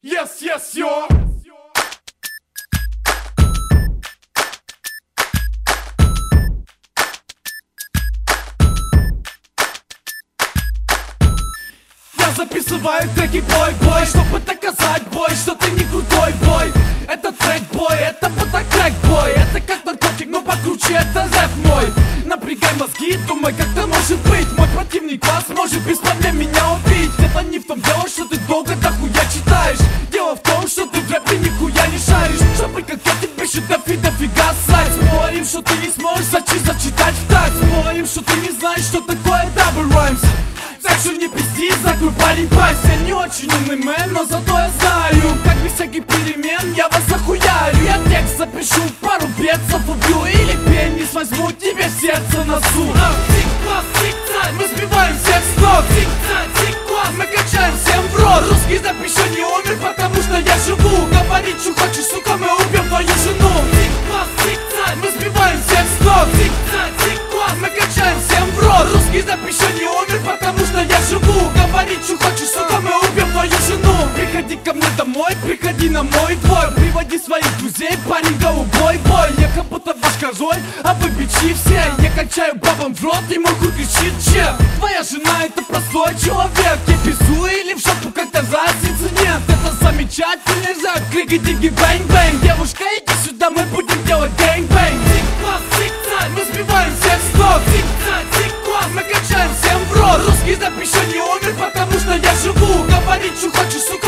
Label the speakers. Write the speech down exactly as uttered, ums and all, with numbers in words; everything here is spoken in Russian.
Speaker 1: Yes, yes, yo! Я записываю треки бой-бой, чтобы доказать, бой, что ты не крутой, бой. Это трек, бой, это мотокрек, бой. Это как наркотик, но покруче, это рэп мой. Напрягай мозги, думай, как это может быть. Мой противник вас может без проблем меня убить. Это не в том дело, что ты долго дохуя читаешь. Дело в том, что ты в рэпе нихуя не шаришь. Чтобы как я тебе шедев и дофига сайт. Спорим, что ты не сможешь зачи зачитать в такт. Спорим, что ты не знаешь, что такое double rhymes. Так что не пизди, закрой парень пасть. Я не очень умный мэн, но зато я знаю, как без всяких перемен я вас захуярю. Я текст запишу, пару бедцев убью или пенис возьму тебе в сердце носу. Тик-класс, тик-так, мы сбиваем всех с ног. Тик-так, тик-класс, мы качаем всем в рот. Русский рэп еще не умер, потому что я живу. Говорить, что хочешь, сука, мы убьем твою жену. Тик-класс, тик-так, мы сбиваем всех с ног. Тик-так, тик-класс, мы качаем всем в рот. Русский рэп еще не умер, потому что я живу. Говорить, что хочешь, сука, мы убьем твою жену. Приходи ко мне домой, приходи на мой двор. Приводи своих друзей, парень, голубой бой. Я как будто ваш король, а вы бичи все. Я качаю бабам в рот, и мой хуй кричит че. Твоя жена это простой человек. Я пизду или в шопу, как-то разницы нет. Это замечательный рэп, крики, диги, бэнг-бэнг. Девушка, иди сюда, мы будем делать гэнг-бэнг. Тик-класс, тик-так, мы сбиваем всех с ног. Тик-так, тик-класс, мы качаем всем в рот. Русский рэп еще не умер, потому что я живу. Говорить, что хочешь, сука.